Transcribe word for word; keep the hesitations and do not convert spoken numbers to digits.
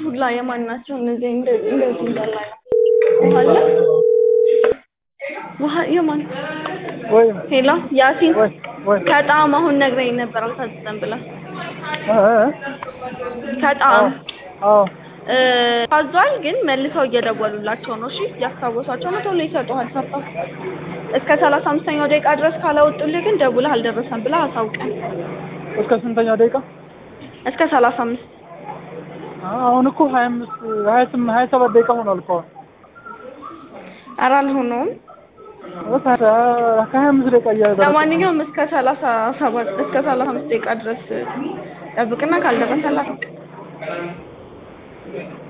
ሁላ የማን ናቸው እነዚህ እንደዚህ እንደዚህ እንዳለ ውሃ አለ ውሃ የማን ወይ ሄሎ ያሲን ወይ ወይ ከጣም አሁን ነግረኝ ነበር አልታዘዘም ብላ እ እ ከጣም አዎ እ ታዟል ግን መልሰው እየደወሉላቸው ነው እሺ ያስታወሷቸው ነው ቶሎ ይሰጡሃል ሰርታ እስከ ሰላሳ አምስተኛው ደቂቃ ድረስ ካላወጡልህ ግን ደውለህ አልደረሰም ብላ አሳውቀን እስከ ስንተኛው ደቂቃ እስከ ሰላሳ አምስት አሁን እኮ ሀያ አምስት ሀያ ስምንት ሀያ ሰባት ደቂቃ ሆኗል እኮ ኧረ አልሆነውም ከሀያ አምስት ደቂቃ እያደረሰ ለማንኛውም እስከ ሰላሳ ሰባት እስከ ሰላሳ አምስት ደቂቃ ድረስ ጠብቅና ካልደረሰ ላክ